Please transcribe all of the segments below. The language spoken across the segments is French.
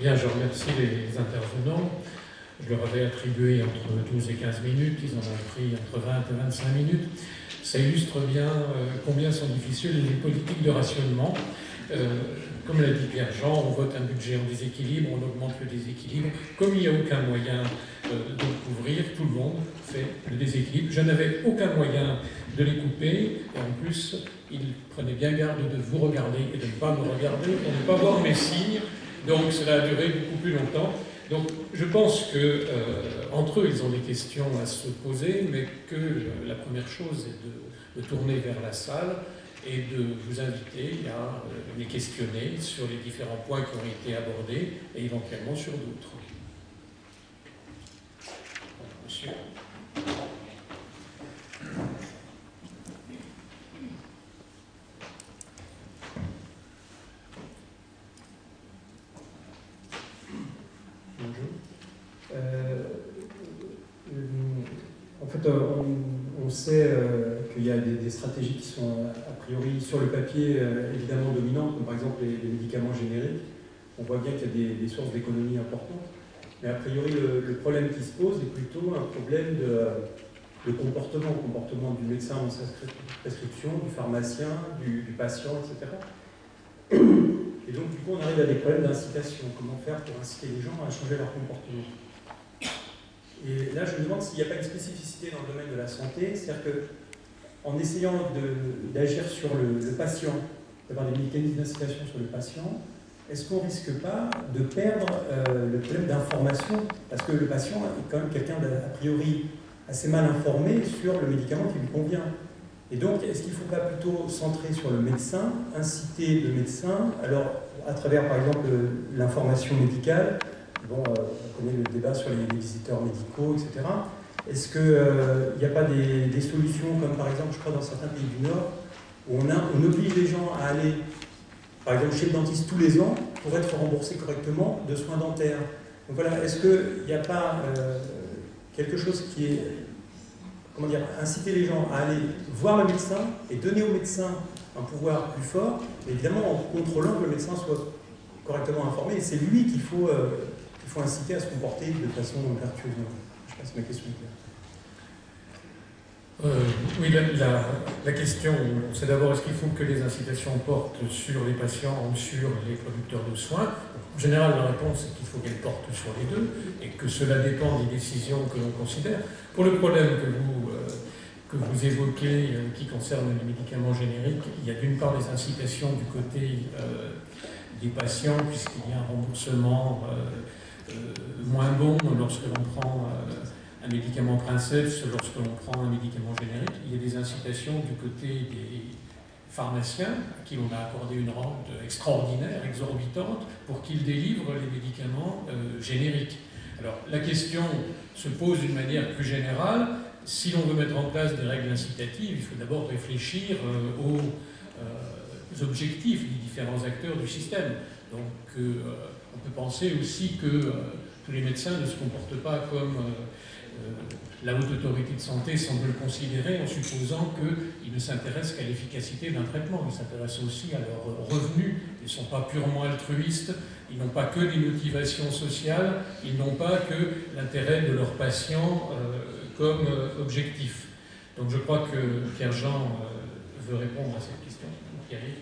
Bien, je remercie les intervenants. Je leur avais attribué entre 12 et 15 minutes, ils en ont pris entre 20 et 25 minutes. Ça illustre bien combien sont difficiles les politiques de rationnement. Comme l'a dit Pierre-Jean, on vote un budget en déséquilibre, on augmente le déséquilibre. Comme il n'y a aucun moyen de le couvrir, tout le monde fait le déséquilibre. Je n'avais aucun moyen de les couper, et en plus, ils prenaient bien garde de vous regarder et de ne pas me regarder, pour ne pas voir mes signes. Donc cela a duré beaucoup plus longtemps. Donc je pense que entre eux, ils ont des questions à se poser, mais que la première chose est de tourner vers la salle et de vous inviter à les questionner sur les différents points qui ont été abordés et éventuellement sur d'autres. Monsieur. En fait, on sait qu'il y a des stratégies qui sont a priori sur le papier évidemment dominantes, comme par exemple les médicaments génériques. On voit bien qu'il y a des sources d'économie importantes. Mais a priori, le problème qui se pose est plutôt un problème de comportement du médecin dans sa prescription, du pharmacien, du patient, etc. Et donc, du coup, on arrive à des problèmes d'incitation. Comment faire pour inciter les gens à changer leur comportement? Et là, je me demande s'il n'y a pas une spécificité dans le domaine de la santé, c'est-à-dire qu'en essayant d'agir sur le patient, d'avoir des mécanismes d'incitation sur le patient, est-ce qu'on ne risque pas de perdre le problème d'information? Parce que le patient est quand même quelqu'un d'a priori assez mal informé sur le médicament qui lui convient. Et donc, est-ce qu'il ne faut pas plutôt centrer sur le médecin, inciter le médecin, alors à travers par exemple l'information médicale? Bon, on connaît le débat sur les visiteurs médicaux, etc. Est-ce qu'il n'y a pas des solutions, comme par exemple, je crois, dans certains pays du Nord, où on oblige les gens à aller, par exemple, chez le dentiste tous les ans pour être remboursés correctement de soins dentaires? Donc voilà, est-ce qu'il n'y a pas quelque chose qui est, comment dire, inciter les gens à aller voir le médecin et donner au médecin un pouvoir plus fort, évidemment en contrôlant que le médecin soit correctement informé, et c'est lui qu'il faut inciter à se comporter de façon vertueuse. Je pense que ma question est claire. Oui, la question, c'est d'abord est-ce qu'il faut que les incitations portent sur les patients ou sur les producteurs de soins? En général, la réponse est qu'il faut qu'elles portent sur les deux et que cela dépend des décisions que l'on considère. Pour le problème que vous évoquez, qui concerne les médicaments génériques, il y a d'une part des incitations du côté des patients, puisqu'il y a un remboursement moins bon lorsque l'on prend un médicament princesse, lorsque l'on prend un médicament générique. Il y a des incitations du côté des pharmaciens, à qui l'on a accordé une rente extraordinaire, exorbitante, pour qu'ils délivrent les médicaments génériques. Alors, la question se pose d'une manière plus générale. Si l'on veut mettre en place des règles incitatives, il faut d'abord réfléchir aux objectifs des différents acteurs du système. Donc, on peut penser aussi que tous les médecins ne se comportent pas comme la haute autorité de santé semble le considérer, en supposant qu'ils ne s'intéressent qu'à l'efficacité d'un traitement. Ils s'intéressent aussi à leurs revenus. Ils ne sont pas purement altruistes, ils n'ont pas que des motivations sociales, ils n'ont pas que l'intérêt de leurs patients comme objectif. Donc je crois que Pierre-Jean veut répondre à cette question. Pierre-Yves.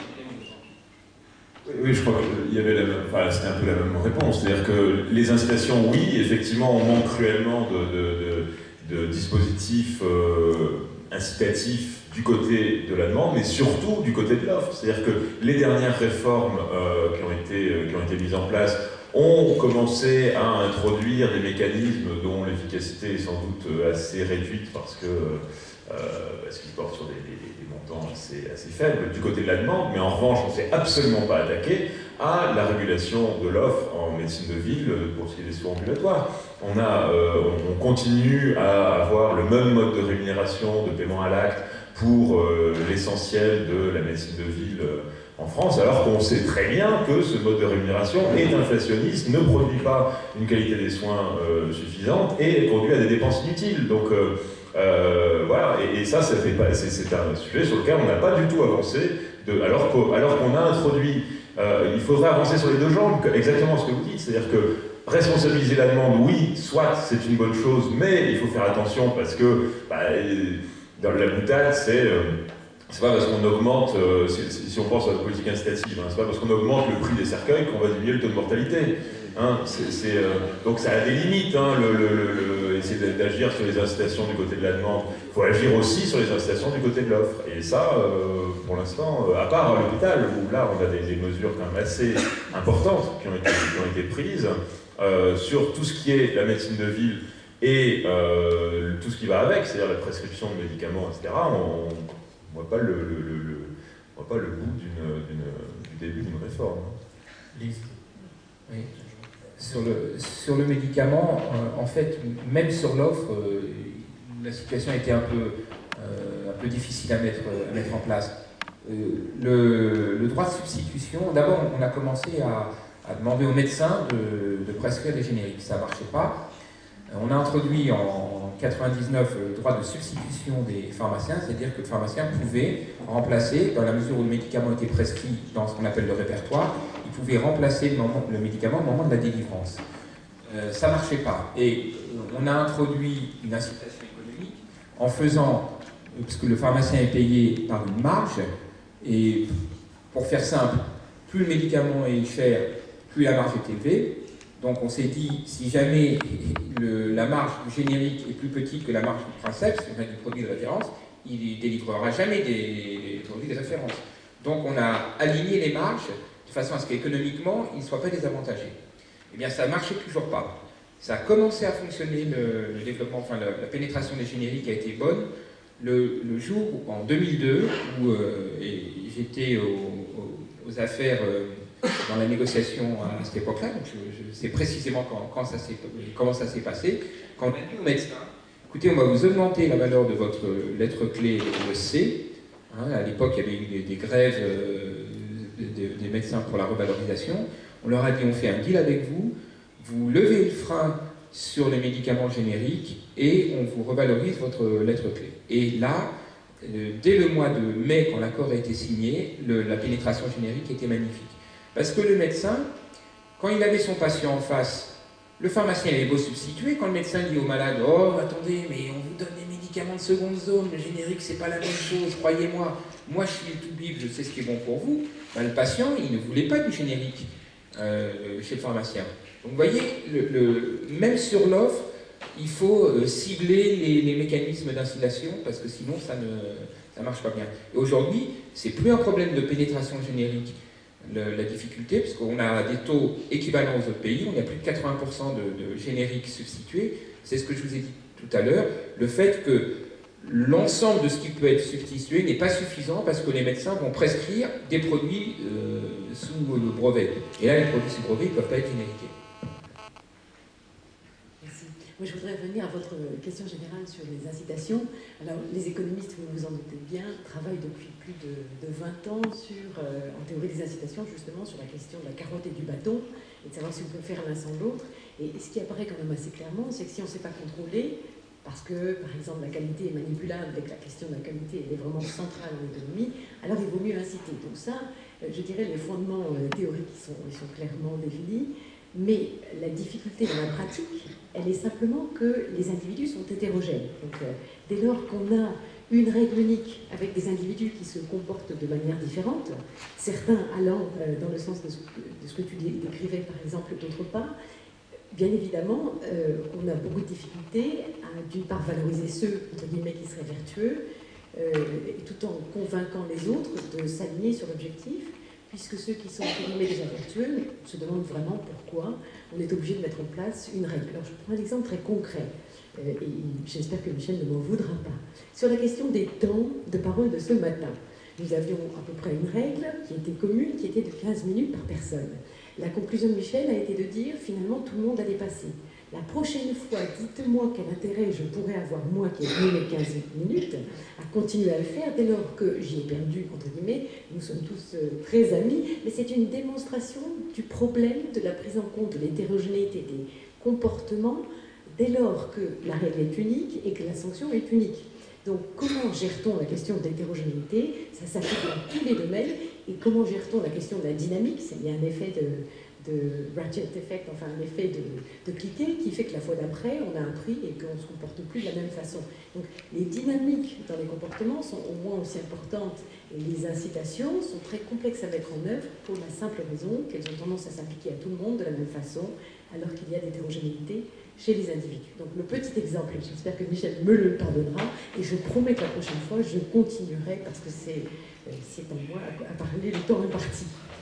Oui, je crois qu'il y avait c'était un peu la même réponse. C'est-à-dire que les incitations, oui, effectivement, on manque cruellement de dispositifs incitatifs du côté de la demande, mais surtout du côté de l'offre. C'est-à-dire que les dernières réformes qui ont été mises en place ont commencé à introduire des mécanismes dont l'efficacité est sans doute assez réduite parce qu'ils portent sur des montants assez faibles du côté de la demande, mais en revanche, on ne s'est absolument pas attaqué à la régulation de l'offre en médecine de ville pour ce qui est des soins ambulatoires. On continue à avoir le même mode de rémunération, de paiement à l'acte pour l'essentiel de la médecine de ville en France, alors qu'on sait très bien que ce mode de rémunération est inflationniste, ne produit pas une qualité des soins suffisante et conduit à des dépenses inutiles. Donc voilà, et ça c'est un sujet sur lequel on n'a pas du tout avancé Alors qu'on a introduit, il faudrait avancer sur les deux jambes, exactement ce que vous dites, c'est-à-dire que responsabiliser la demande, oui, soit c'est une bonne chose, mais il faut faire attention parce que dans la boutade, c'est pas parce qu'on augmente, si on pense à la politique incitative, c'est pas parce qu'on augmente le prix des cercueils qu'on va diminuer le taux de mortalité. Donc ça a des limites, essayer d'agir sur les incitations du côté de la demande. Il faut agir aussi sur les incitations du côté de l'offre. Et ça, pour l'instant, à part à l'hôpital, où là on a des mesures quand même assez importantes qui ont été prises, sur tout ce qui est la médecine de ville et tout ce qui va avec, c'est-à-dire la prescription de médicaments, etc., on ne voit pas le bout du début d'une réforme. Lise. Oui. Sur le médicament, en fait, même sur l'offre, la situation a été un peu difficile à mettre en place. Le droit de substitution, d'abord, on a commencé à demander aux médecins de prescrire des génériques. Ça ne marchait pas. On a introduit en 1999 le droit de substitution des pharmaciens, c'est-à-dire que le pharmacien pouvait remplacer, dans la mesure où le médicament était prescrit dans ce qu'on appelle le répertoire, il pouvait remplacer le médicament au moment de la délivrance. Ça ne marchait pas. Et on a introduit une incitation économique en faisant, parce que le pharmacien est payé par une marge, et pour faire simple, plus le médicament est cher, plus la marge est élevée. Donc on s'est dit, si jamais la marge du générique est plus petite que la marge du princeps, du produit de référence, il ne délivrera jamais des produits de référence. Donc on a aligné les marges de façon à ce qu'économiquement, ils ne soient pas désavantagés. Eh bien, ça ne marchait toujours pas. Ça a commencé à fonctionner, le développement, enfin la pénétration des génériques a été bonne le jour, en 2002, où j'étais aux affaires dans la négociation à cette époque-là, donc je sais précisément comment ça s'est passé, quand on a dit aux médecins, écoutez, on va vous augmenter la valeur de votre lettre clé le C. À l'époque, il y avait eu des grèves des médecins pour la revalorisation. On leur a dit, on fait un deal avec vous, vous levez le frein sur les médicaments génériques et on vous revalorise votre lettre clé. Et là, dès le mois de mai, quand l'accord a été signé, la pénétration générique était magnifique. Parce que le médecin, quand il avait son patient en face, le pharmacien avait beau substituer, quand le médecin dit au malade « Oh, attendez, mais on vous donne des médicaments de seconde zone, le générique, c'est pas la même chose, croyez-moi, moi je suis le tout bib, je sais ce qui est bon pour vous », le patient, il ne voulait pas du générique chez le pharmacien. Donc vous voyez, même sur l'offre, il faut cibler les mécanismes d'installation, parce que sinon ça ne marche pas bien. Et aujourd'hui, c'est plus un problème de pénétration générique, la difficulté, puisqu'on a des taux équivalents aux autres pays, on a plus de 80% de génériques substitués. C'est ce que je vous ai dit tout à l'heure, le fait que l'ensemble de ce qui peut être substitué n'est pas suffisant parce que les médecins vont prescrire des produits sous le brevet. Et là, les produits sous brevet ne peuvent pas être génériqués. Moi, je voudrais revenir à votre question générale sur les incitations. Alors, les économistes, vous vous en doutez bien, travaillent depuis plus de 20 ans en théorie des incitations, justement, sur la question de la carotte et du bâton, et de savoir si on peut faire l'un sans l'autre. Et ce qui apparaît quand même assez clairement, c'est que si on ne sait pas contrôler, parce que, par exemple, la qualité est manipulable et que la question de la qualité elle est vraiment centrale en économie, alors il vaut mieux inciter. Donc ça, je dirais, les fondements théoriques ils sont clairement définis. Mais la difficulté dans la pratique, elle est simplement que les individus sont hétérogènes. Donc, dès lors qu'on a une règle unique avec des individus qui se comportent de manière différente, certains allant dans le sens de ce que tu décrivais par exemple d'autre part, bien évidemment, on a beaucoup de difficultés à d'une part valoriser ceux, entre guillemets, qui seraient vertueux, tout en convainquant les autres de s'aligner sur l'objectif, puisque ceux qui sont déjà vertueux se demandent vraiment pourquoi on est obligé de mettre en place une règle. Alors je prends un exemple très concret, et j'espère que Michel ne m'en voudra pas. Sur la question des temps de parole de ce matin, nous avions à peu près une règle qui était commune, qui était de 15 minutes par personne. La conclusion de Michel a été de dire, finalement, tout le monde a dépassé. La prochaine fois, dites-moi quel intérêt je pourrais avoir, moi qui ai tenu les 15 minutes, à continuer à le faire, dès lors que j'y ai perdu, entre guillemets, nous sommes tous très amis, mais c'est une démonstration du problème de la prise en compte de l'hétérogénéité des comportements, dès lors que la règle est unique et que la sanction est unique. Donc comment gère-t-on la question de l'hétérogénéité? Ça s'applique dans tous les domaines. Et comment gère-t-on la question de la dynamique? Il y a un effet de ratchet effect, enfin un effet de cliquet qui fait que la fois d'après, on a un prix et qu'on ne se comporte plus de la même façon. Donc les dynamiques dans les comportements sont au moins aussi importantes et les incitations sont très complexes à mettre en œuvre pour la simple raison qu'elles ont tendance à s'appliquer à tout le monde de la même façon alors qu'il y a d'hétérogénéité chez les individus. Donc le petit exemple, j'espère que Michel me le pardonnera et je promets que la prochaine fois je continuerai parce que c'est à moi à parler le temps imparti.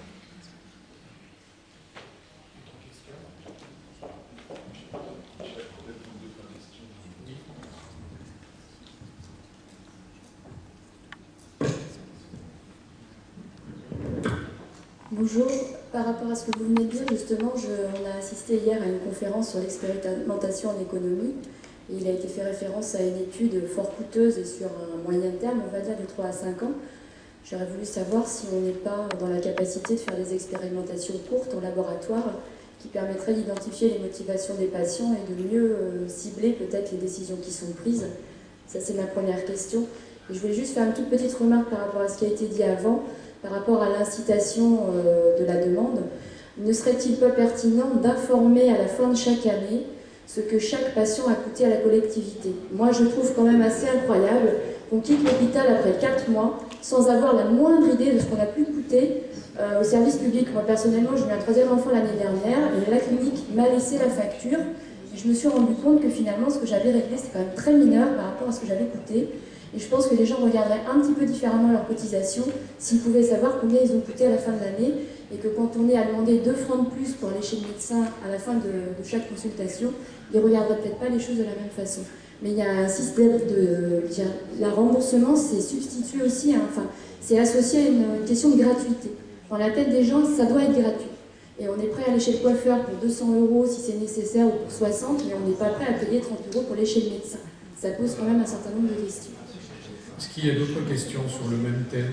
Bonjour, par rapport à ce que vous venez de dire, justement, on a assisté hier à une conférence sur l'expérimentation en économie. Et il a été fait référence à une étude fort coûteuse et sur un moyen terme, on va dire de 3 à 5 ans. J'aurais voulu savoir si on n'est pas dans la capacité de faire des expérimentations courtes en laboratoire qui permettraient d'identifier les motivations des patients et de mieux cibler peut-être les décisions qui sont prises. Ça, c'est ma première question. Et je voulais juste faire une toute petite remarque par rapport à ce qui a été dit avant. Par rapport à l'incitation de la demande, ne serait-il pas pertinent d'informer à la fin de chaque année ce que chaque patient a coûté à la collectivité? Moi, je trouve quand même assez incroyable qu'on quitte l'hôpital après 4 mois sans avoir la moindre idée de ce qu'on a pu coûter au service public. Moi, personnellement, j'ai eu un 3e enfant l'année dernière et la clinique m'a laissé la facture. Et je me suis rendu compte que finalement, ce que j'avais réglé, c'est quand même très mineur par rapport à ce que j'avais coûté. Et je pense que les gens regarderaient un petit peu différemment leurs cotisations s'ils pouvaient savoir combien ils ont coûté à la fin de l'année et que quand on est à demander 2 francs de plus pour aller chez le médecin à la fin de chaque consultation, ils ne regarderaient peut-être pas les choses de la même façon. Mais il y a un système la remboursement, c'est substitué aussi, enfin, c'est associé à une question de gratuité. Dans la tête des gens, ça doit être gratuit. Et on est prêt à aller chez le coiffeur pour 200 € si c'est nécessaire ou pour 60, mais on n'est pas prêt à payer 30 € pour aller chez le médecin. Ça pose quand même un certain nombre de questions. Est-ce qu'il y a d'autres questions sur le même thème?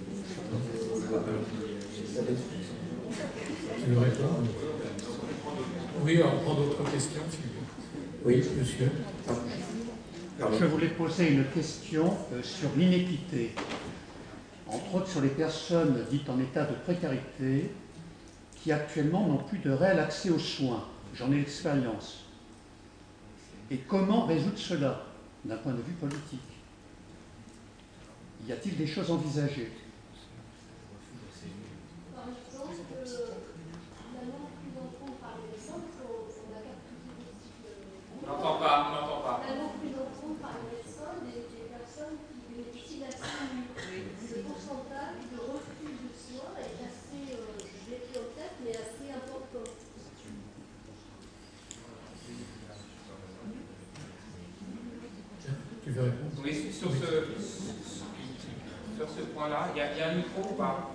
Qui veut répondre? Oui, on prend d'autres questions, s'il vous plaît. Oui, monsieur. Je voulais poser une question sur l'inéquité, entre autres sur les personnes dites en état de précarité qui actuellement n'ont plus de réel accès aux soins. J'en ai l'expérience. Et comment résoudre cela d'un point de vue politique? Y a-t-il des choses envisagées? Par exemple, la non-prise en compte par les médecins, on a On n'entend pas. La non-prise en compte par les médecins des personnes qui bénéficient d'accès unique. Le pourcentage de refus de soins est assez, je l'ai pris en tête, mais assez important. Tu veux répondre? Oui, sur ce point-là, il y a un micro ou pas?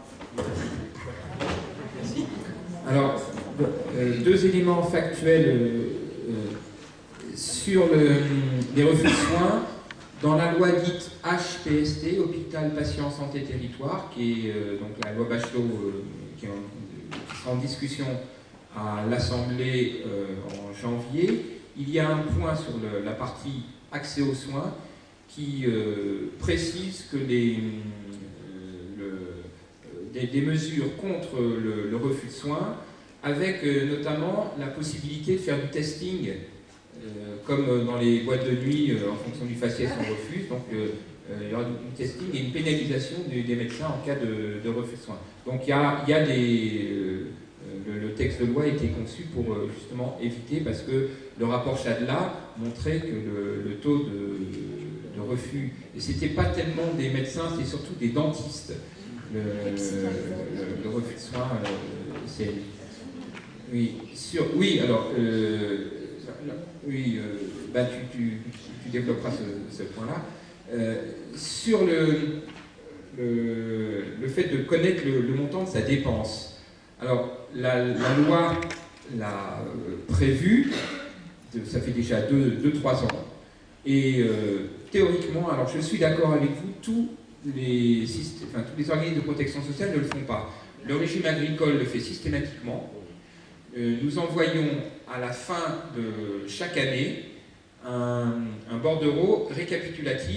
Alors, 2 éléments factuels sur les refus de soins. Dans la loi dite HPST, Hôpital, Patient, Santé, Territoire, qui est donc la loi Bachelot qui sera en discussion à l'Assemblée en janvier, il y a un point sur la partie accès aux soins qui précise que des mesures contre le refus de soins, avec notamment la possibilité de faire du testing, comme dans les boîtes de nuit, en fonction du faciès on refuse, donc il y aura du testing et une pénalisation des médecins en cas de refus de soins. Donc il y a le texte de loi a été conçu pour justement éviter, parce que le rapport Chadla montrait que le taux de refus, et c'était pas tellement des médecins, c'était surtout des dentistes, le refus de soins, c'est... Oui, alors, tu développeras ce point-là. Sur le fait de connaître le montant de sa dépense. Alors, la loi l'a prévu, ça fait déjà 2-3 ans, et théoriquement, alors je suis d'accord avec vous, tous les organismes de protection sociale ne le font pas. Le régime agricole le fait systématiquement. Nous envoyons à la fin de chaque année un bordereau récapitulatif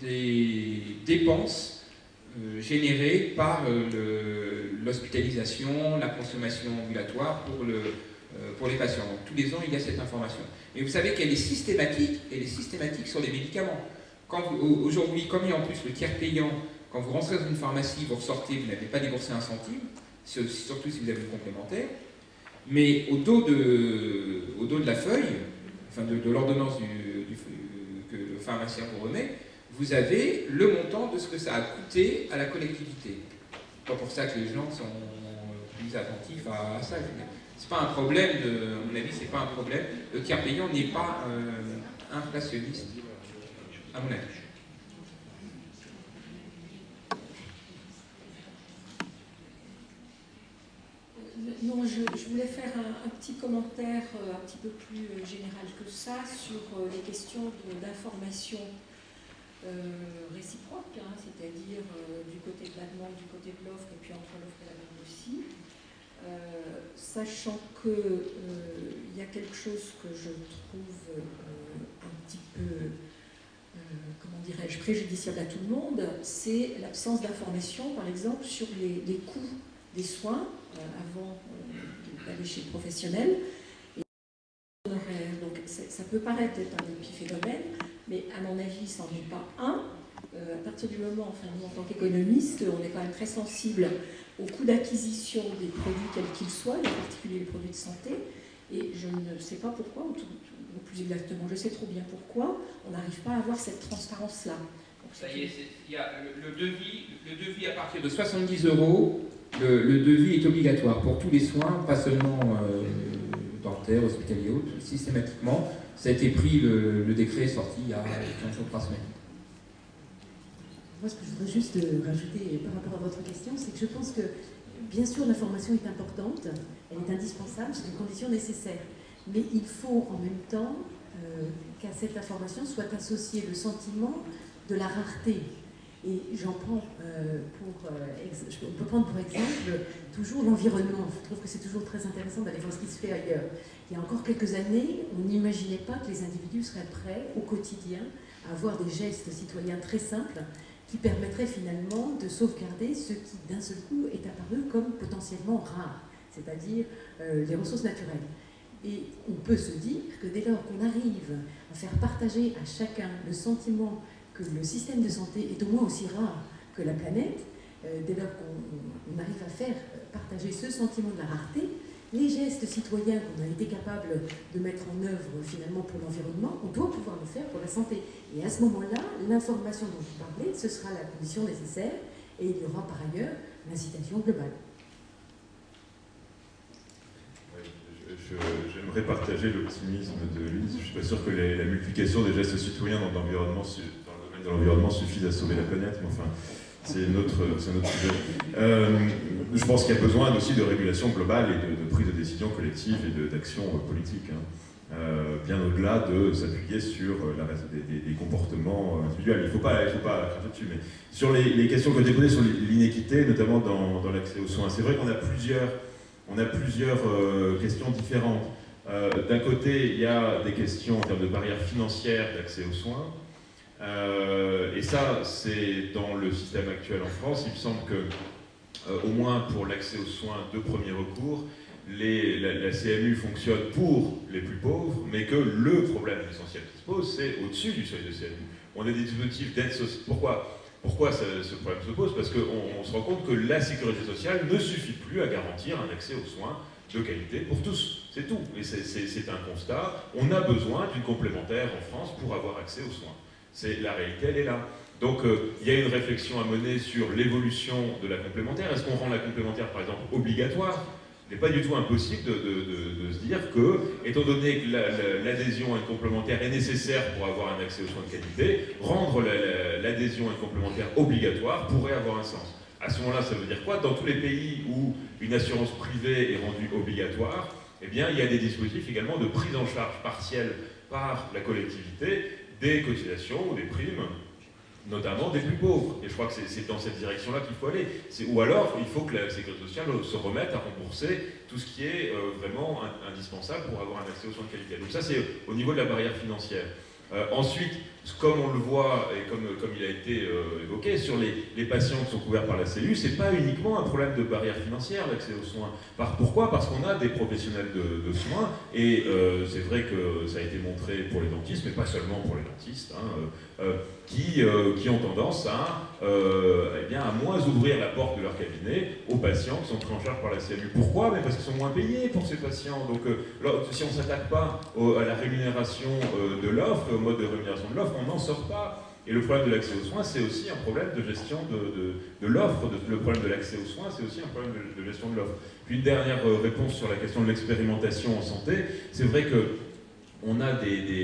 des dépenses générées par l'hospitalisation, la consommation ambulatoire pour les patients. Donc, tous les ans, il y a cette information. Mais vous savez qu'elle est systématique, sur les médicaments. Aujourd'hui, comme il y a en plus le tiers payant, quand vous rentrez dans une pharmacie, vous ressortez, vous n'avez pas déboursé un centime, surtout si vous avez une complémentaire, mais au dos de la feuille, enfin de l'ordonnance que le pharmacien vous remet, vous avez le montant de ce que ça a coûté à la collectivité. C'est pas pour ça que les gens sont plus attentifs à ça. C'est pas un problème, à mon avis, c'est pas un problème. Le tiers payant n'est pas inflationniste, à mon avis. Non, je voulais faire un petit commentaire un petit peu plus général que ça sur les questions d'information réciproque, hein, c'est-à-dire du côté de la demande, du côté de l'offre, et puis entre l'offre et la demande aussi. Sachant qu'il y a quelque chose que je trouve un petit peu, comment dirais-je, préjudiciable à tout le monde, c'est l'absence d'information, par exemple, sur les coûts des soins avant d'aller chez le professionnel. Donc ça peut paraître être un épiphénomène, mais à mon avis, c'en est pas un. À partir du moment, enfin nous en tant qu'économistes, on est quand même très sensible au coût d'acquisition des produits quels qu'ils soient, en particulier les produits de santé, et je ne sais pas pourquoi, ou plus exactement, je sais trop bien pourquoi, on n'arrive pas à avoir cette transparence-là. Ça y est, il y a le devis à partir de 70 €, le devis est obligatoire pour tous les soins, pas seulement dentaires, hospitaliers, autres, systématiquement. Ça a été pris, le décret est sorti il y a 15 jours, 3 semaines. Moi, ce que je voudrais juste rajouter par rapport à votre question, c'est que je pense que, bien sûr, l'information est importante, elle est indispensable, c'est une condition nécessaire. Mais il faut en même temps qu'à cette information soit associé le sentiment de la rareté. Et j'en prends on peut prendre pour exemple toujours l'environnement. Je trouve que c'est toujours très intéressant d'aller voir ce qui se fait ailleurs. Il y a encore quelques années, on n'imaginait pas que les individus seraient prêts au quotidien à avoir des gestes citoyens très simples qui permettraient finalement de sauvegarder ce qui d'un seul coup est apparu comme potentiellement rare, c'est-à-dire les ressources naturelles. Et on peut se dire que dès lors qu'on arrive à faire partager à chacun le sentiment que le système de santé est au moins aussi rare que la planète, dès lors qu'on arrive à faire partager ce sentiment de la rareté, les gestes citoyens qu'on a été capable de mettre en œuvre finalement pour l'environnement, on doit pouvoir le faire pour la santé. Et à ce moment-là, l'information dont vous parlez, ce sera la condition nécessaire, et il y aura par ailleurs l'incitation globale. J'aimerais partager l'optimisme de Lise. Je ne suis pas sûr que la multiplication des gestes citoyens dans le domaine de l'environnement suffise à sauver la planète, mais enfin, c'est notre sujet. Je pense qu'il y a besoin aussi de régulation globale et de prise de décision collective et d'action politique, hein. Bien au-delà de s'appuyer sur des comportements individuels. Il ne faut pas cracher dessus, mais sur les questions que vous avez posées sur l'inéquité, notamment dans l'accès aux soins, c'est vrai qu'on a plusieurs questions différentes. D'un côté, il y a des questions en termes de barrières financières d'accès aux soins. Et ça, c'est dans le système actuel en France. Il me semble que, au moins pour l'accès aux soins de premier recours, la CMU fonctionne pour les plus pauvres, mais que le problème essentiel qui se pose, c'est au-dessus du seuil de CMU. On a des dispositifs d'aide sociale. Pourquoi ce problème se pose? Parce qu'on se rend compte que la sécurité sociale ne suffit plus à garantir un accès aux soins de qualité pour tous. C'est tout. Et c'est un constat. On a besoin d'une complémentaire en France pour avoir accès aux soins. La réalité, elle est là. Donc, il y a une réflexion à mener sur l'évolution de la complémentaire. Est-ce qu'on rend la complémentaire, par exemple, obligatoire? Il n'est pas du tout impossible de se dire que, étant donné que l'adhésion à une complémentaire est nécessaire pour avoir un accès aux soins de qualité, rendre l'adhésion à une complémentaire obligatoire pourrait avoir un sens. À ce moment-là, ça veut dire quoi? Dans tous les pays où une assurance privée est rendue obligatoire, eh bien, il y a des dispositifs également de prise en charge partielle par la collectivité des cotisations ou des primes, notamment des plus pauvres. Et je crois que c'est dans cette direction-là qu'il faut aller. Ou alors, il faut que la sécurité sociale se remette à rembourser tout ce qui est vraiment indispensable pour avoir un accès aux soins de qualité. Donc ça, c'est au niveau de la barrière financière. Ensuite, comme on le voit et comme il a été évoqué, sur les patients qui sont couverts par la CEU, c'est pas uniquement un problème de barrière financière l'accès aux soins. Pourquoi? Parce qu'on a des professionnels de soins, et c'est vrai que ça a été montré pour les dentistes, mais pas seulement pour les dentistes, qui ont tendance à moins ouvrir la porte de leur cabinet aux patients qui sont pris en charge par la CMU. Pourquoi? Parce qu'ils sont moins payés pour ces patients. Donc si on ne s'attaque pas à la rémunération de l'offre, au mode de rémunération de l'offre, on n'en sort pas. Et le problème de l'accès aux soins, c'est aussi un problème de gestion de l'offre. Le problème de l'accès aux soins, c'est aussi un problème de gestion de l'offre. Puis une dernière réponse sur la question de l'expérimentation en santé. C'est vrai que on a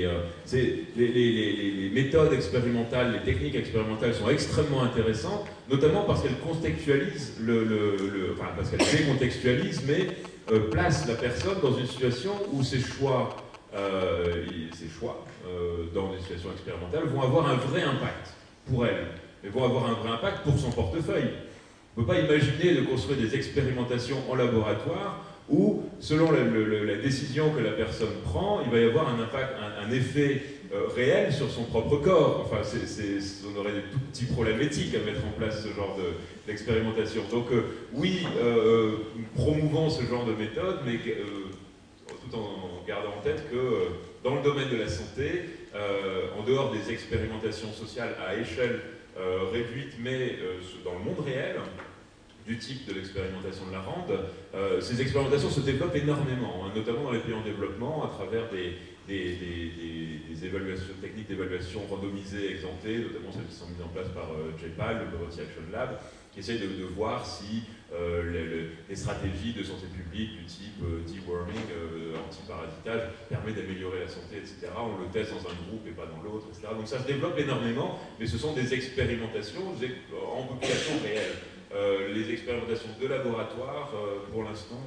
les méthodes expérimentales, les techniques expérimentales sont extrêmement intéressantes, notamment parce qu'elles contextualisent parce qu'elles décontextualisent, mais placent la personne dans une situation où ses choix dans des situations expérimentales vont avoir un vrai impact pour elle, mais vont avoir un vrai impact pour son portefeuille. On ne peut pas imaginer de construire des expérimentations en laboratoire où, selon la décision que la personne prend, il va y avoir un impact, un effet réel sur son propre corps. Enfin, on aurait des tout petits problèmes éthiques à mettre en place ce genre d'expérimentation. Donc oui, promouvons ce genre de méthode, mais tout en gardant en tête que dans le domaine de la santé, en dehors des expérimentations sociales à échelle réduite, mais dans le monde réel, du type de l'expérimentation de la Rande, ces expérimentations se développent énormément, notamment dans les pays en développement, à travers des évaluations, techniques d'évaluation randomisées, exemptées, notamment celles qui sont mises en place par JPAL, le Poverty Action Lab, qui essayent de voir si les stratégies de santé publique du type deworming, antiparasitage, permet d'améliorer la santé, etc. On le teste dans un groupe et pas dans l'autre, etc. Donc ça se développe énormément, mais ce sont des expérimentations en population réelle. Les expérimentations de laboratoire, pour l'instant,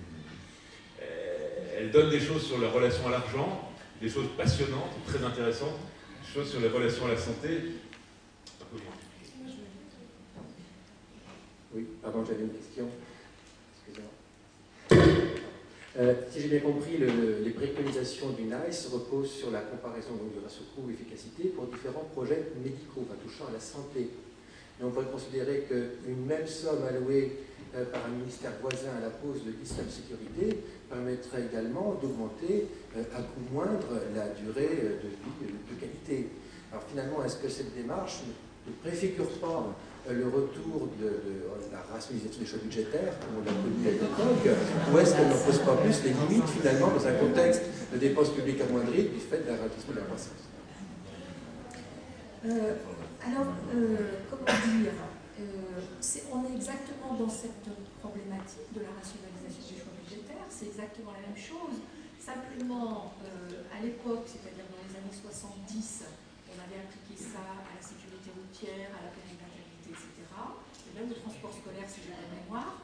elles donnent des choses sur la relation à l'argent, des choses passionnantes, très intéressantes, des choses sur les relations à la santé, un peu moins. Oui, pardon, j'avais une question. Excusez-moi. Si j'ai bien compris, les préconisations du NICE reposent sur la comparaison de ratio coût-efficacité pour différents projets médicaux, touchant à la santé. Et on pourrait considérer qu'une même somme allouée par un ministère voisin à la pose de l'islam sécurité permettrait également d'augmenter à coût moindre la durée de vie de qualité. Alors finalement, est-ce que cette démarche ne préfigure pas le retour de la rationalisation des choix budgétaires, comme on l'a connu à l'époque, ou est-ce qu'elle ne pose pas plus les limites finalement dans un contexte de dépenses publiques amoindries du fait de la ralentissement de la croissance? Comment dire, on est exactement dans cette problématique de la rationalisation des choix budgétaires, c'est exactement la même chose. Simplement, à l'époque, c'est-à-dire dans les années 70, on avait appliqué ça à la sécurité routière, à la périnatalité, etc. Et même au transport scolaire, si j'ai la mémoire.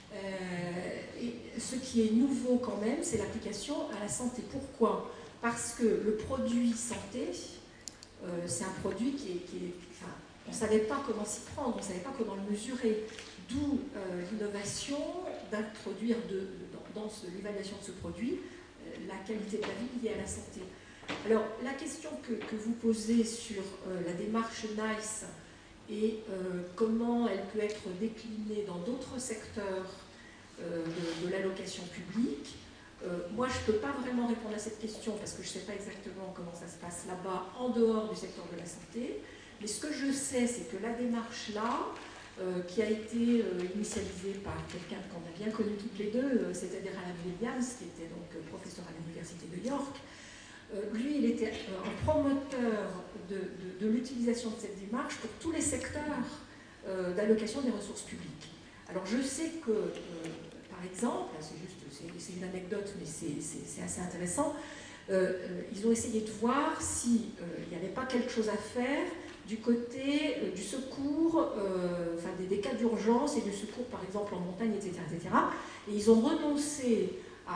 Et ce qui est nouveau quand même, c'est l'application à la santé. Pourquoi? Parce que le produit santé, c'est un produit on ne savait pas comment s'y prendre, on ne savait pas comment le mesurer. D'où l'innovation d'introduire dans l'évaluation de ce produit la qualité de la vie liée à la santé. Alors, la question que vous posez sur la démarche NICE et comment elle peut être déclinée dans d'autres secteurs de l'allocation publique, moi, je ne peux pas vraiment répondre à cette question parce que je ne sais pas exactement comment ça se passe là-bas, en dehors du secteur de la santé. Mais ce que je sais, c'est que la démarche-là, qui a été initialisée par quelqu'un qu'on a bien connu toutes les deux, c'est-à-dire Alan Williams, qui était donc professeur à l'Université de York, lui, il était un promoteur de l'utilisation de cette démarche pour tous les secteurs d'allocation des ressources publiques. Alors, je sais que, par exemple, c'est une anecdote, mais c'est assez intéressant, ils ont essayé de voir s'il n'y avait pas quelque chose à faire du côté du secours, des cas d'urgence et du secours, par exemple, en montagne, etc. etc. Et ils ont renoncé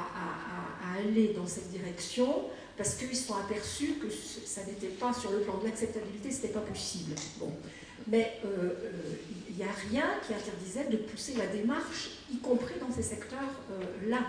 à aller dans cette direction parce qu'ils se sont aperçus que ça n'était pas, sur le plan de l'acceptabilité, ce n'était pas possible. Bon. Mais il n'y a rien qui interdisait de pousser la démarche, y compris dans ces secteurs-là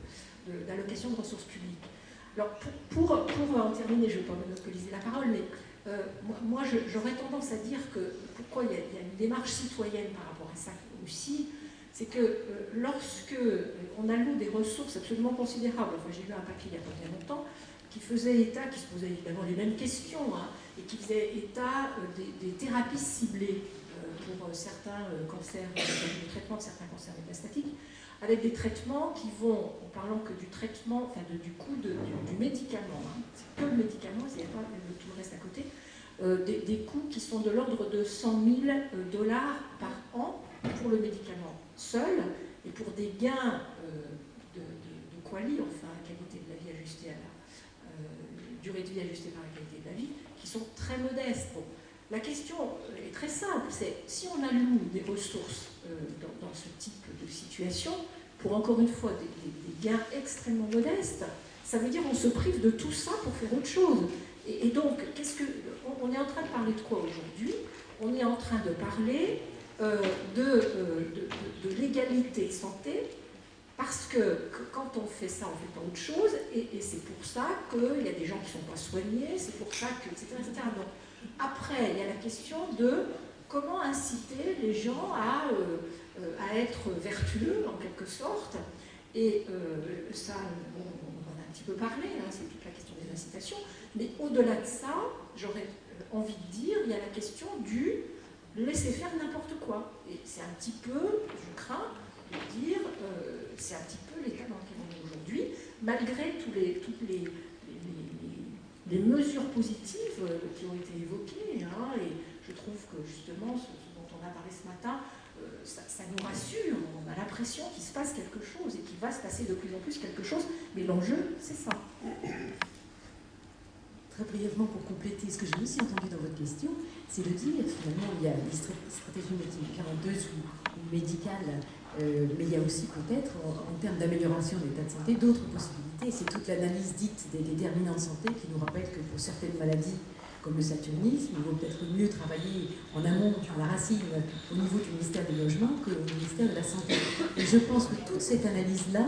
d'allocation de ressources publiques. Alors, pour en terminer, je ne vais pas monopoliser la parole, mais Moi, j'aurais tendance à dire que pourquoi il y a une démarche citoyenne par rapport à ça aussi, c'est que lorsque on alloue des ressources absolument considérables, enfin j'ai lu un papier il n'y a pas bien longtemps, qui faisait état, qui se posait évidemment les mêmes questions, hein, et qui faisait état des thérapies ciblées pour certains cancers, le traitement de certains cancers métastatiques, avec des traitements qui vont, en parlant que du traitement, enfin du coût du médicament, hein, c'est que le médicament, il n'y a pas tout le reste à côté, des coûts qui sont de l'ordre de 100 000 $ par an pour le médicament seul, et pour des gains de quali, enfin qualité de la vie ajustée à la durée de vie ajustée par la qualité de la vie, qui sont très modestes. Bon, la question est très simple, c'est si on alloue des ressources dans ce type de situation, pour encore une fois des gains extrêmement modestes, ça veut dire qu'on se prive de tout ça pour faire autre chose. Et donc, on est en train de parler de quoi aujourd'hui? On est en train de parler de l'égalité santé, parce que quand on fait ça, on ne fait pas autre chose, et c'est pour ça qu'il y a des gens qui ne sont pas soignés, c'est pour ça que, etc., etc. Donc, après, il y a la question de comment inciter les gens à être vertueux, en quelque sorte, et ça, bon, on en a un petit peu parlé, hein, c'est toute la question des incitations, mais au-delà de ça, j'aurais envie de dire, il y a la question du laisser faire n'importe quoi. Et c'est un petit peu, je crains, de dire, c'est un petit peu l'état dans lequel on est aujourd'hui, malgré toutes les mesures positives qui ont été évoquées, hein, et je trouve que justement, ce dont on a parlé ce matin, ça nous rassure, on a l'impression qu'il se passe quelque chose et qu'il va se passer de plus en plus quelque chose, mais l'enjeu, c'est ça. Très brièvement, pour compléter ce que j'ai aussi entendu dans votre question, c'est de dire, finalement, il y a des stratégies médicamenteuses ou médicales, mais il y a aussi peut-être, en termes d'amélioration de l'état de santé, d'autres possibilités. C'est toute l'analyse dite des déterminants de santé qui nous rappelle que pour certaines maladies, comme le saturnisme, il vaut peut-être mieux travailler en amont, à la racine, au niveau du ministère du Logement que au ministère de la Santé. Et je pense que toute cette analyse-là,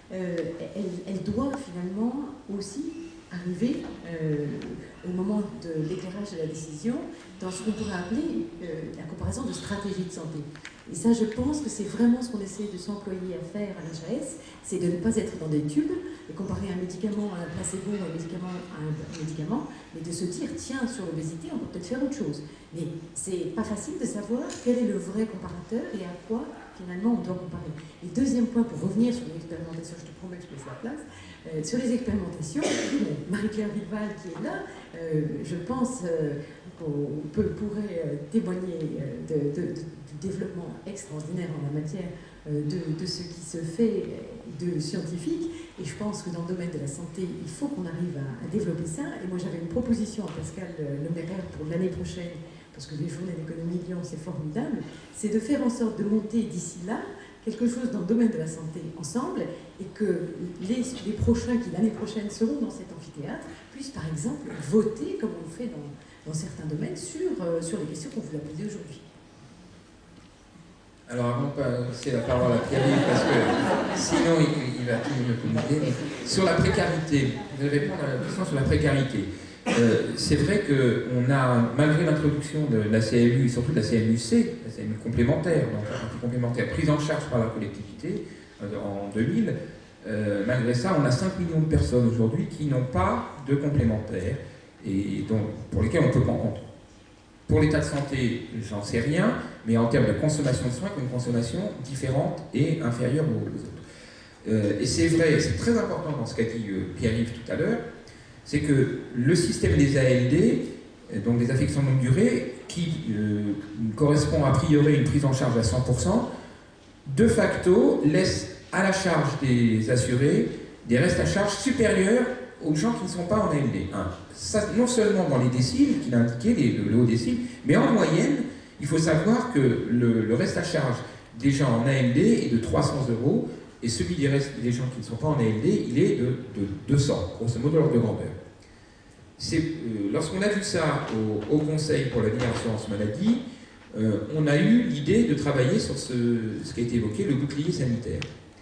elle doit finalement aussi arriver au moment de l'éclairage de la décision dans ce qu'on pourrait appeler la comparaison de stratégies de santé. Et ça, je pense que c'est vraiment ce qu'on essaie de s'employer à faire à l'HAS, c'est de ne pas être dans des tubes et comparer un médicament à un placebo, un médicament à un médicament, mais de se dire, tiens, sur l'obésité, on peut peut-être faire autre chose. Mais c'est pas facile de savoir quel est le vrai comparateur et à quoi, finalement, on doit comparer. Et deuxième point, pour revenir sur l'expérimentation, je te promets que je laisse la place, sur les expérimentations, Marie-Claire Villeval qui est là, je pense qu'on pourrait témoigner du développement extraordinaire en la matière de ce qui se fait de scientifique. Et je pense que dans le domaine de la santé, il faut qu'on arrive à développer ça. Et moi, j'avais une proposition à Pascal Lemaire pour l'année prochaine, parce que les journées d'économie Lyon, c'est formidable, c'est de faire en sorte de monter d'ici là quelque chose dans le domaine de la santé ensemble, et que les prochains qui l'année prochaine seront dans cet amphithéâtre puissent par exemple voter, comme on le fait dans certains domaines, sur les questions qu'on vous a posées aujourd'hui. Alors avant de passer la parole à Pierre-Yves, parce que sinon il va tout me communiquer, sur la précarité, je vais répondre à la question sur la précarité. C'est vrai qu'on a, malgré l'introduction de la CMU et surtout de la CMU-C, la CMU complémentaire, donc la partie complémentaire prise en charge par la collectivité en 2000, malgré ça, on a 5 millions de personnes aujourd'hui qui n'ont pas de complémentaire et donc, pour lesquelles on ne peut pas en compte. Pour l'état de santé, j'en sais rien, mais en termes de consommation de soins, une consommation différente et inférieure aux autres. Et c'est vrai, c'est très important dans ce qu'a dit Pierre-Yves tout à l'heure, c'est que le système des ALD, donc des affections de longue durée, qui correspond a priori à une prise en charge à 100%, de facto laisse à la charge des assurés des restes à charge supérieurs aux gens qui ne sont pas en ALD. Ça, non seulement dans les déciles, qu'il a indiqué, le haut décile, mais en moyenne, il faut savoir que le reste à charge des gens en ALD est de 300 €, et celui des gens qui ne sont pas en ALD, il est de 200, grosso modo l'ordre de grandeur. Lorsqu'on a vu ça au Conseil pour l'avenir de l'assurance maladie, on a eu l'idée de travailler sur ce qui a été évoqué, le bouclier sanitaire.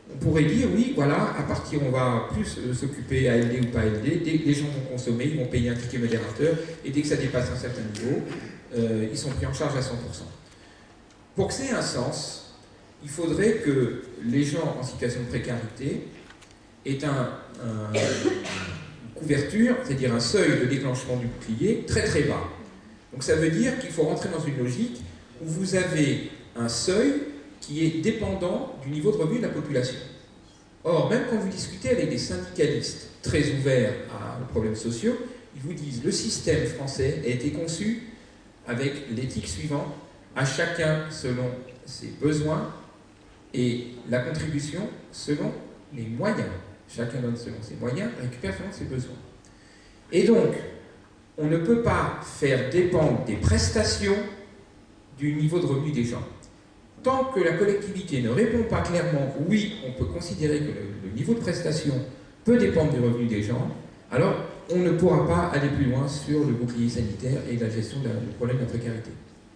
on pourrait dire, oui, voilà, à partir, on va plus s'occuper ALD ou pas ALD, dès que les gens vont consommer, ils vont payer un ticket modérateur, et dès que ça dépasse un certain niveau, ils sont pris en charge à 100%. Pour que ça ait un sens, il faudrait que les gens en situation de précarité aient une couverture, c'est-à-dire un seuil de déclenchement du bouclier très très bas. Donc ça veut dire qu'il faut rentrer dans une logique où vous avez un seuil qui est dépendant du niveau de revenu de la population. Or, même quand vous discutez avec des syndicalistes très ouverts aux problèmes sociaux, ils vous disent que le système français a été conçu avec l'éthique suivante, à chacun selon ses besoins et la contribution selon les moyens. Chacun donne selon ses moyens, récupère selon ses besoins. Et donc, on ne peut pas faire dépendre des prestations du niveau de revenu des gens. Tant que la collectivité ne répond pas clairement, oui, on peut considérer que le niveau de prestation peut dépendre du revenu des gens, alors on ne pourra pas aller plus loin sur le bouclier sanitaire et la gestion du problème de la précarité.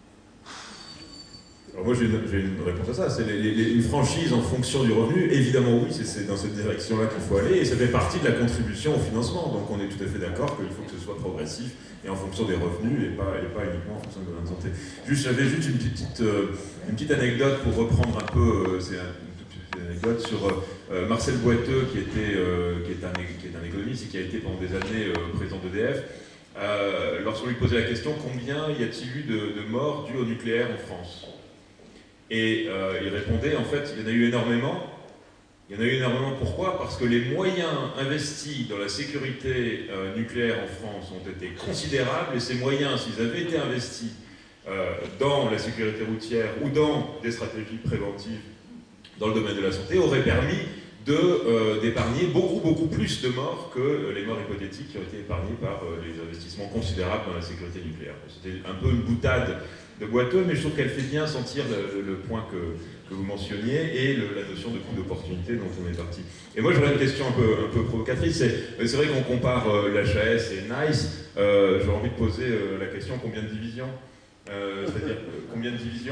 Alors moi j'ai une réponse à ça, c'est une franchise en fonction du revenu, évidemment oui, c'est dans cette direction-là qu'il faut aller, et ça fait partie de la contribution au financement, donc on est tout à fait d'accord qu'il faut que ce soit progressif et en fonction des revenus et pas uniquement en fonction de la santé. J'avais juste une petite anecdote pour reprendre un peu, c'est une toute petite anecdote sur Marcel Boiteux qui est un économiste et qui a été pendant des années président d'EDF. Lorsqu'on lui posait la question combien y a-t-il eu de morts dues au nucléaire en France? Et il répondait, en fait, il y en a eu énormément. Il y en a eu énormément, pourquoi? Parce que les moyens investis dans la sécurité nucléaire en France ont été considérables, et ces moyens, s'ils avaient été investis dans la sécurité routière ou dans des stratégies préventives dans le domaine de la santé, auraient permis d'épargner beaucoup plus de morts que les morts hypothétiques qui ont été épargnées par les investissements considérables dans la sécurité nucléaire. C'était un peu une boutade de Boiteux, mais je trouve qu'elle fait bien sentir le point que vous mentionniez et la notion de coût d'opportunité dont on est parti. Et moi j'aurais une question un peu provocatrice, c'est vrai qu'on compare l'HAS et NICE, j'aurais envie de poser la question combien de divisions c'est-à-dire combien de divisions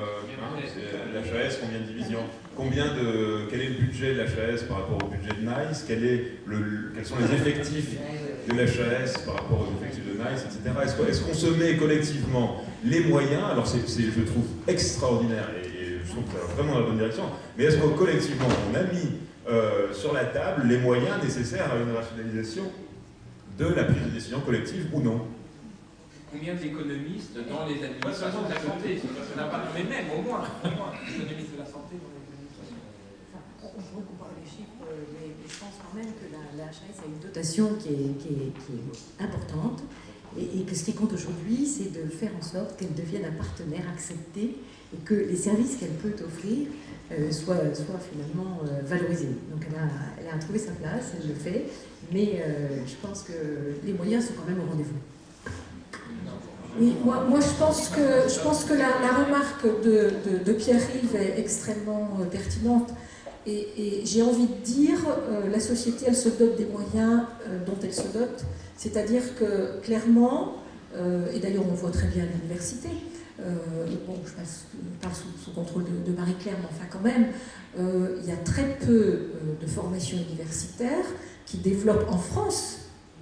l'HAS, combien de divisions quel est le budget de l'HAS par rapport au budget de NICE, quels sont les effectifs de l'HAS par rapport aux effectifs de NICE, etc. Est-ce qu'on se met collectivement les moyens, alors je trouve extraordinaire et je trouve que ça va vraiment dans la bonne direction, mais est-ce que collectivement on a mis sur la table les moyens nécessaires à une rationalisation de la prise de décision collective ou non? Combien d'économistes dans les administrations de la santé? Mais même, au moins, économistes de la santé dans les administrations. On pourrait comparer les chiffres, mais je pense quand même que la HAS a une dotation qui est importante, et que ce qui compte aujourd'hui, c'est de faire en sorte qu'elle devienne un partenaire accepté et que les services qu'elle peut offrir soient finalement valorisés. Donc elle a trouvé sa place, elle le fait, mais je pense que les moyens sont quand même au rendez-vous. Oui, moi je pense que la remarque de Pierre-Yves est extrêmement pertinente. Et j'ai envie de dire, la société, elle se dote des moyens dont elle se dote. C'est-à-dire que, clairement, et d'ailleurs on le voit très bien à l'université, bon, je parle sous contrôle de Marie-Claire, mais enfin quand même, il y a très peu de formations universitaires qui développent en France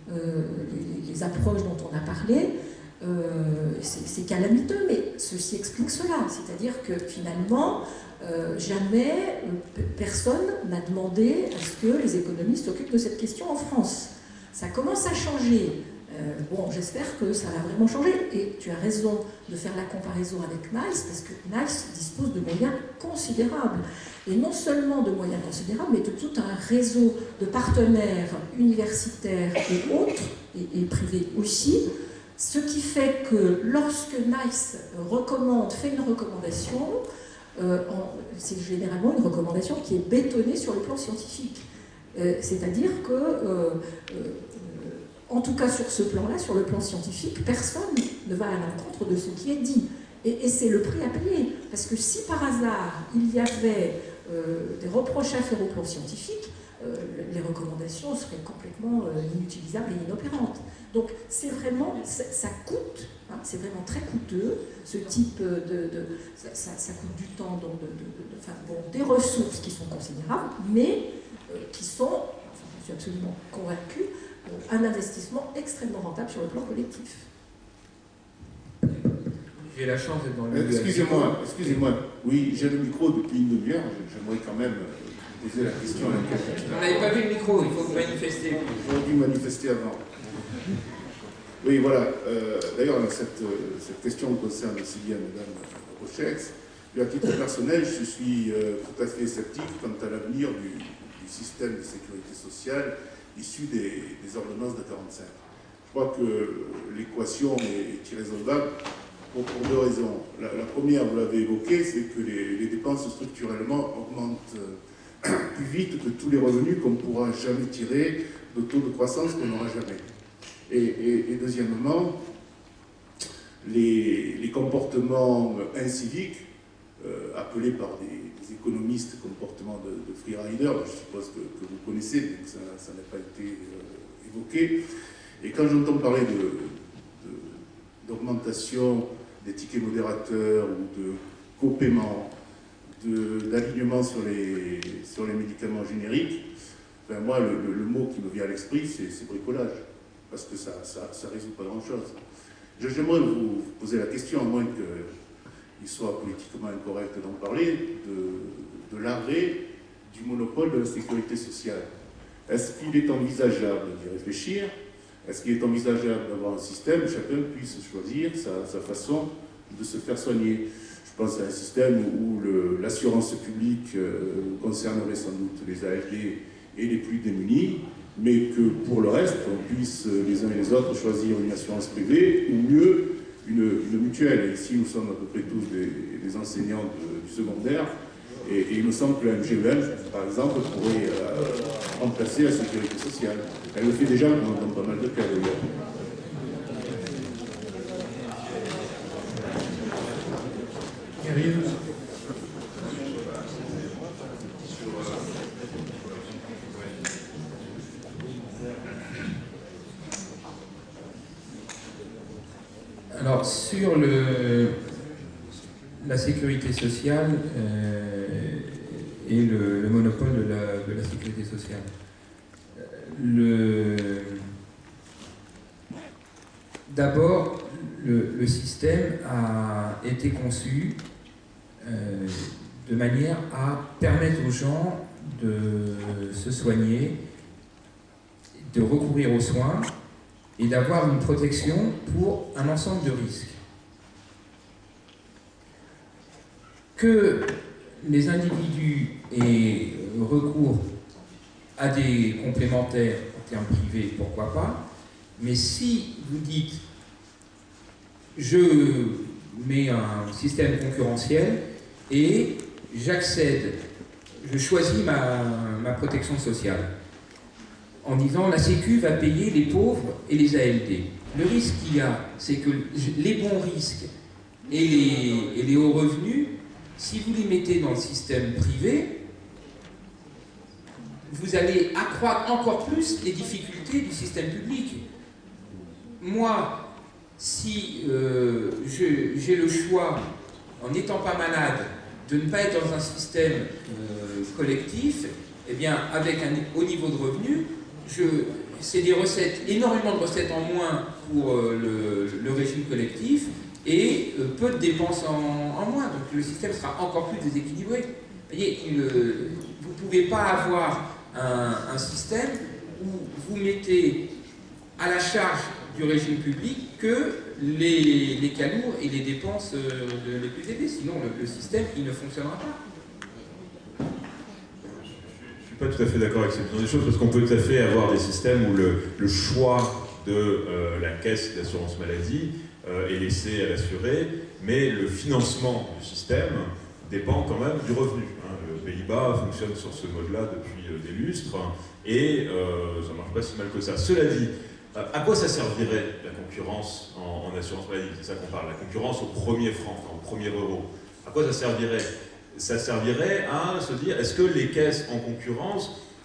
les approches dont on a parlé. C'est calamiteux, mais ceci explique cela. C'est-à-dire que finalement, jamais personne n'a demandé à ce que les économistes s'occupent de cette question en France. Ça commence à changer. Bon, j'espère que ça va vraiment changer. Et tu as raison de faire la comparaison avec NICE, parce que NICE dispose de moyens considérables. Et non seulement de moyens considérables, mais de tout un réseau de partenaires universitaires et autres, et privés aussi. Ce qui fait que lorsque NICE fait une recommandation, c'est généralement une recommandation qui est bétonnée sur le plan scientifique. C'est-à-dire que, en tout cas sur ce plan-là, sur le plan scientifique, personne ne va à l'encontre de ce qui est dit. Et c'est le prix à payer. Parce que si par hasard il y avait des reproches à faire au plan scientifique, les recommandations seraient complètement inutilisables et inopérantes. Donc c'est vraiment, ça coûte, hein, c'est vraiment très coûteux, ce type ça coûte du temps, donc des ressources qui sont considérables, mais qui sont, enfin, je suis absolument convaincue, un investissement extrêmement rentable sur le plan collectif. J'ai la chance d'être dans le milieu. Excusez-moi. Oui, j'ai le micro depuis une demi-heure. J'aimerais quand même poser la question à laquelle... On n'avait pas vu le micro, il faut vous manifester. J'aurais dû manifester avant. Oui, voilà. D'ailleurs, cette question concerne aussi bien Mme Rochex. À titre personnel, je suis tout à fait sceptique quant à l'avenir du système de sécurité sociale issu des ordonnances de 1945. Je crois que l'équation est irrésolvable pour deux raisons. La première, vous l'avez évoqué, c'est que les dépenses structurellement augmentent plus vite que tous les revenus qu'on ne pourra jamais tirer de taux de croissance qu'on n'aura jamais. Et deuxièmement, les comportements inciviques, appelés par des économistes comportements de freerider, je suppose que vous connaissez, mais que ça n'a pas été évoqué. Et quand j'entends parler d'augmentation des tickets modérateurs ou de copaiement, d'alignement sur les médicaments génériques, ben moi, le mot qui me vient à l'esprit, c'est bricolage, parce que ça ne résout pas grand-chose. J'aimerais vous poser la question, à moins qu'il soit politiquement incorrect d'en parler, de l'arrêt du monopole de la sécurité sociale. Est-ce qu'il est envisageable d'y réfléchir? Est-ce qu'il est envisageable d'avoir un système où chacun puisse choisir sa façon de se faire soigner? Je pense à un système où l'assurance publique concernerait sans doute les ALD et les plus démunis, mais que pour le reste, on puisse les uns et les autres choisir une assurance privée ou mieux une mutuelle. Ici, nous sommes à peu près tous des enseignants du secondaire, et il me semble que la MGEM, par exemple, pourrait remplacer la sécurité sociale. Elle le fait déjà dans pas mal de cas d'ailleurs. Alors, sur la sécurité sociale et le monopole de la sécurité sociale, d'abord, le système a été conçu de manière à permettre aux gens de se soigner, de recourir aux soins et d'avoir une protection pour un ensemble de risques. Que les individus aient recours à des complémentaires en termes privés, pourquoi pas, mais si vous dites je mets un système concurrentiel et j'accède, je choisis ma protection sociale, en disant la Sécu va payer les pauvres et les ALD. Le risque qu'il y a, c'est que les bons risques et les hauts revenus, si vous les mettez dans le système privé, vous allez accroître encore plus les difficultés du système public. Moi, si j'ai le choix, en n'étant pas malade, de ne pas être dans un système collectif, eh bien, avec un haut niveau de revenus, c'est des recettes, énormément de recettes en moins pour le régime collectif et peu de dépenses en moins. Donc le système sera encore plus déséquilibré. Vous voyez, vous ne pouvez pas avoir un système où vous mettez à la charge du régime public que les calourds et les dépenses les plus élevées. Sinon, le système, il ne fonctionnera pas. Pas tout à fait d'accord avec cette vision des choses, parce qu'on peut tout à fait avoir des systèmes où le choix de la caisse d'assurance maladie est laissé à l'assuré, mais le financement du système dépend quand même du revenu. Les Pays-Bas fonctionne sur ce mode-là depuis des lustres, et ça ne marche pas si mal que ça. Cela dit, à quoi ça servirait la concurrence en assurance maladie? C'est ça qu'on parle, la concurrence au premier franc, au premier euro. À quoi ça servirait? Ça servirait à se dire, est-ce que les caisses en concurrence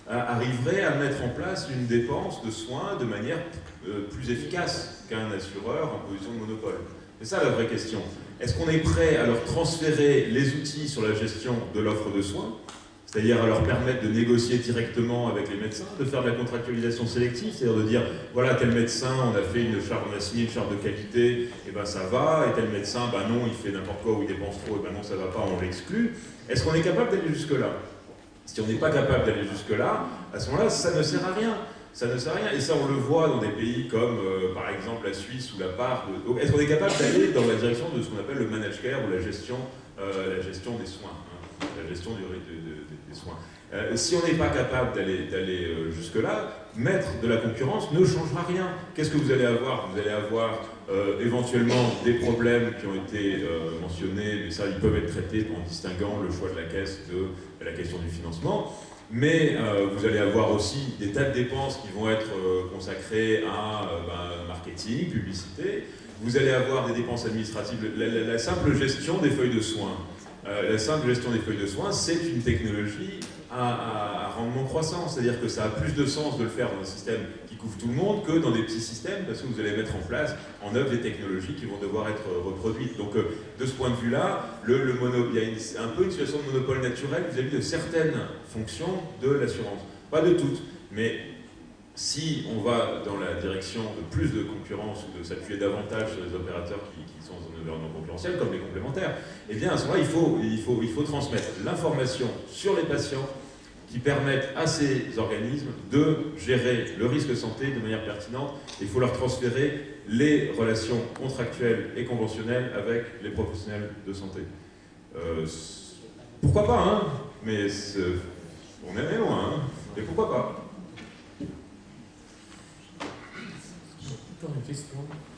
arriverait à mettre en place une dépense de soins de manière plus efficace qu'un assureur en position de monopole. C'est ça la vraie question. Est-ce qu'on est prêt à leur transférer les outils sur la gestion de l'offre de soins, c'est-à-dire à leur permettre de négocier directement avec les médecins, de faire de la contractualisation sélective, c'est-à-dire de dire, voilà, tel médecin, on a signé une charte de qualité, et ben ça va, et tel médecin, ben non, il fait n'importe quoi ou il dépense trop, et ben non, ça va pas, on l'exclut. Est-ce qu'on est capable d'aller jusque-là? Si on n'est pas capable d'aller jusque-là, à ce moment-là, ça ne sert à rien. Ça ne sert à rien. Et ça, on le voit dans des pays comme, par exemple, la Suisse ou la part. Est-ce qu'on est capable d'aller dans la direction de ce qu'on appelle le managed care ou la gestion des soins, hein, la gestion des soins. Si on n'est pas capable d'aller jusque-là, mettre de la concurrence ne changera rien. Qu'est-ce que vous allez avoir? Vous allez avoir éventuellement des problèmes qui ont été mentionnés, mais ça, ils peuvent être traités en distinguant le choix de la caisse de la question du financement. Mais vous allez avoir aussi des tas de dépenses qui vont être consacrées à marketing, publicité. Vous allez avoir des dépenses administratives. La simple gestion des feuilles de soins. La simple gestion des feuilles de soins, c'est une technologie à rendement croissant. C'est-à-dire que ça a plus de sens de le faire dans un système qui couvre tout le monde que dans des petits systèmes, parce que vous allez mettre en place, en œuvre, des technologies qui vont devoir être reproduites. Donc, de ce point de vue-là, il y a un peu une situation de monopole naturel vis-à-vis de certaines fonctions de l'assurance. Pas de toutes, mais si on va dans la direction de plus de concurrence ou de s'appuyer davantage sur les opérateurs qui sont dans un environnement concurrentiel, comme les complémentaires, eh bien à ce moment-là, il faut transmettre l'information sur les patients qui permettent à ces organismes de gérer le risque santé de manière pertinente. Il faut leur transférer les relations contractuelles et conventionnelles avec les professionnels de santé. Pourquoi pas, hein? Mais on est allé loin, hein? Mais pourquoi pas? Une question.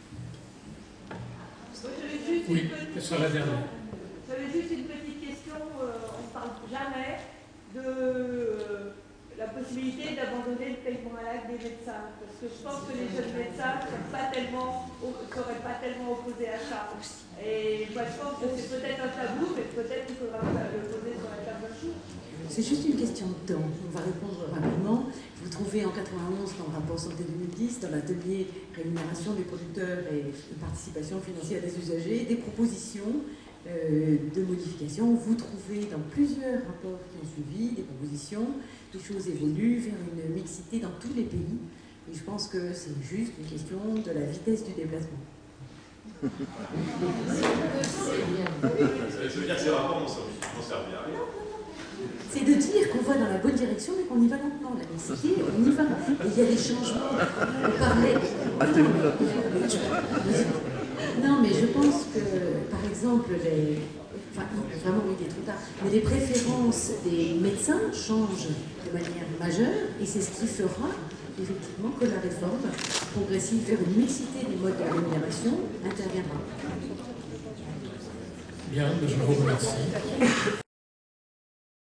Oui, ce sera la dernière. J'avais juste une petite question. On ne parle jamais de la possibilité d'abandonner le paiement à l'acte des médecins. Parce que je pense que les jeunes médecins ne seraient pas tellement opposés à ça. Et moi, je pense que c'est peut-être un tabou, mais peut-être qu'il faudra le poser sur la table d'un jour. C'est juste une question de temps. On va répondre rapidement. Vous trouvez en 91, dans le rapport Santé 2010, dans l'atelier rémunération des producteurs et participation financière des usagers, des propositions de modification. Vous trouvez dans plusieurs rapports qui ont suivi des propositions. Les choses évoluent vers une mixité dans tous les pays. Et je pense que c'est juste une question de la vitesse du déplacement. Je veux dire que ces rapports n'en servent à rien. C'est de dire qu'on va dans la bonne direction, mais qu'on y va lentement. La mixité, on y va. Et il y a des changements. On parlait. Non, mais je pense que, par exemple, vraiment, oui, il est trop tard. Mais les préférences des médecins changent de manière majeure, et c'est ce qui fera, effectivement, que la réforme progressive vers une mixité des modes de rémunération interviendra. Bien, je vous remercie.